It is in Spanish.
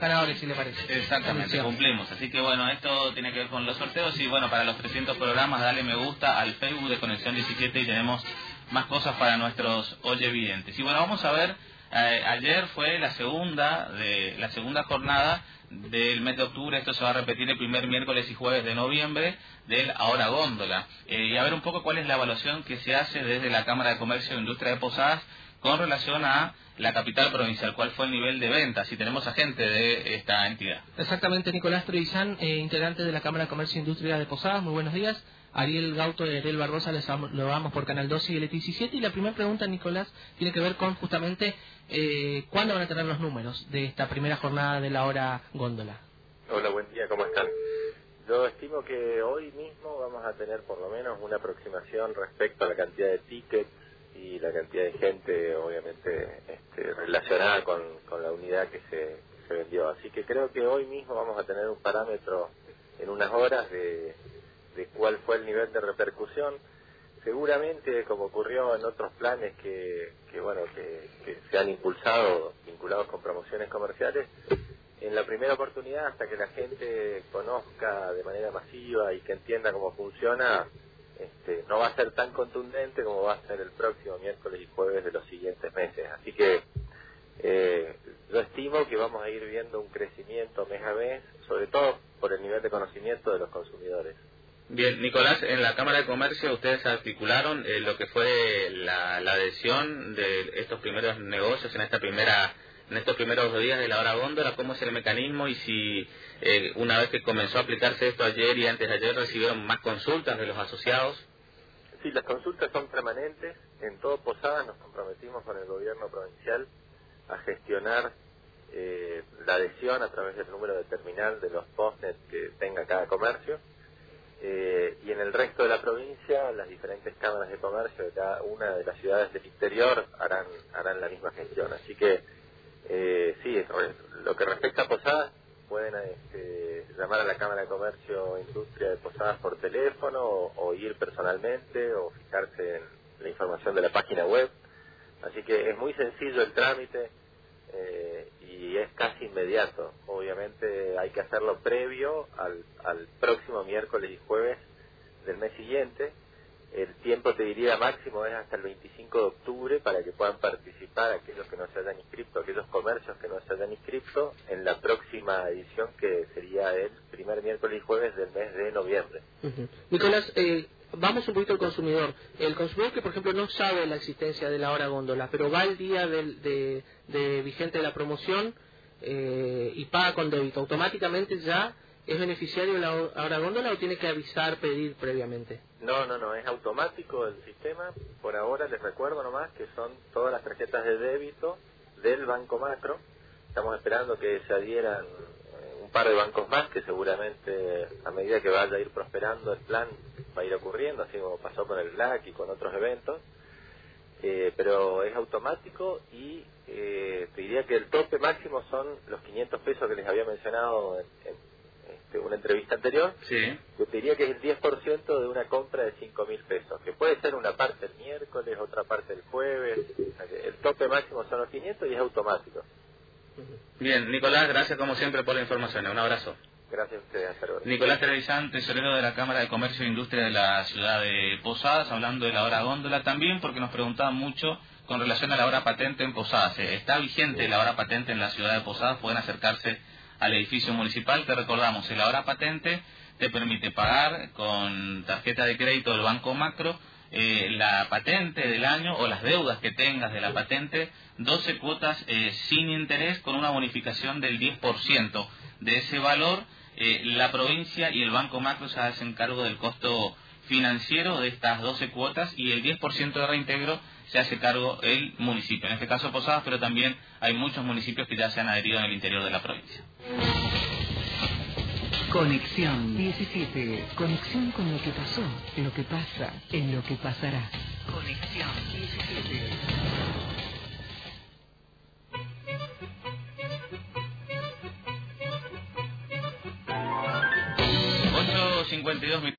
ganadores, si le parece. Exactamente, cumplimos. Así que bueno, esto tiene que ver con los sorteos y bueno, para los 300 programas, dale me gusta al Facebook de Conexión 17 y tenemos más cosas para nuestros oyevidentes. Y bueno, vamos a ver, ayer fue la segunda jornada del mes de octubre. Esto se va a repetir el primer miércoles y jueves de noviembre del Ahora Góndola, y a ver un poco cuál es la evaluación que se hace desde la Cámara de Comercio e Industria de Posadas con relación a la capital provincial. ¿Cuál fue el nivel de ventas? Si tenemos a gente de esta entidad. Exactamente, Nicolás Trevisan, integrante de la Cámara de Comercio e Industria de Posadas. Muy buenos días. Ariel Gauto y Ariel Barbosa, lo damos por Canal 12 y LT17. Y la primera pregunta, Nicolás, tiene que ver con justamente cuándo van a tener los números de esta primera jornada de la Hora Góndola. Hola, buen día, ¿cómo están? Yo estimo que hoy mismo vamos a tener por lo menos una aproximación respecto a la cantidad de tickets y la cantidad de gente, obviamente, relacionada con la unidad que se vendió. Así que creo que hoy mismo vamos a tener un parámetro en unas horas de cuál fue el nivel de repercusión. Seguramente, como ocurrió en otros planes que se han impulsado, vinculados con promociones comerciales, en la primera oportunidad, hasta que la gente conozca de manera masiva y que entienda cómo funciona, no va a ser tan contundente como va a ser el próximo miércoles y jueves de los siguientes meses. Así que yo estimo que vamos a ir viendo un crecimiento mes a mes, sobre todo por el nivel de conocimiento de los consumidores. Bien, Nicolás, en la Cámara de Comercio ustedes articularon lo que fue la adhesión de estos primeros negocios en estos primeros días de la Hora Góndola. ¿Cómo es el mecanismo? Y si una vez que comenzó a aplicarse esto ayer y antes de ayer recibieron más consultas de los asociados. Sí, las consultas son permanentes. En todo Posadas nos comprometimos con el gobierno provincial a gestionar la adhesión a través del número de terminal de los postnet que tenga cada comercio. Y en el resto de la provincia, las diferentes cámaras de comercio de cada una de las ciudades del interior harán la misma gestión. Así que, sí, lo que respecta a Posadas, pueden llamar a la Cámara de Comercio e Industria de Posadas por teléfono o ir personalmente o fijarse en la información de la página web. Así que es muy sencillo el trámite y es casi inmediato. Obviamente hay que hacerlo previo al próximo miércoles y jueves del mes siguiente. El tiempo, te diría, máximo es hasta el 25 de octubre para que puedan participar aquellos que no se hayan inscrito, aquellos comercios que no se hayan inscrito en la próxima edición, que sería el primer miércoles y jueves del mes de noviembre. Nicolás, vamos un poquito al consumidor. El consumidor que, por ejemplo, no sabe la existencia de la Hora Góndola, pero va el día de vigente de la promoción y paga con débito, ¿automáticamente ya es beneficiario de la Hora Góndola o tiene que avisar, pedir previamente? No, es automático el sistema. Por ahora les recuerdo nomás que son todas las tarjetas de débito del Banco Macro. Estamos esperando que se adhieran un par de bancos más, que seguramente a medida que vaya a ir prosperando el plan va a ir ocurriendo, así como pasó con el Black y con otros eventos. Pero es automático y te diría que el tope máximo son los 500 pesos que les había mencionado en una entrevista anterior. Sí. Yo te diría que es el 10% de una compra de 5.000 pesos, que puede ser una parte el miércoles, otra parte el jueves. El tope máximo son los 500 y es automático. Bien, Nicolás, gracias como siempre por la información. Un abrazo. Gracias a ustedes, hasta luego. Nicolás Trevisan, tesorero de la Cámara de Comercio e Industria de la ciudad de Posadas, hablando de la Hora Góndola también, porque nos preguntaban mucho con relación a la hora patente en Posadas. ¿Está vigente la hora patente en la ciudad de Posadas? Pueden acercarse al edificio municipal. Te recordamos, la hora patente te permite pagar con tarjeta de crédito del Banco Macro la patente del año o las deudas que tengas de la patente, 12 cuotas sin interés con una bonificación del 10% de ese valor. La provincia y el Banco Macro se hacen cargo del costo financiero de estas 12 cuotas y el 10% de reintegro se hace cargo el municipio, en este caso Posadas, pero también hay muchos municipios que ya se han adherido en el interior de la provincia. Conexión 17. Conexión con lo que pasó, lo que pasa, en lo que pasará. Conexión 17. 8:52 minutos.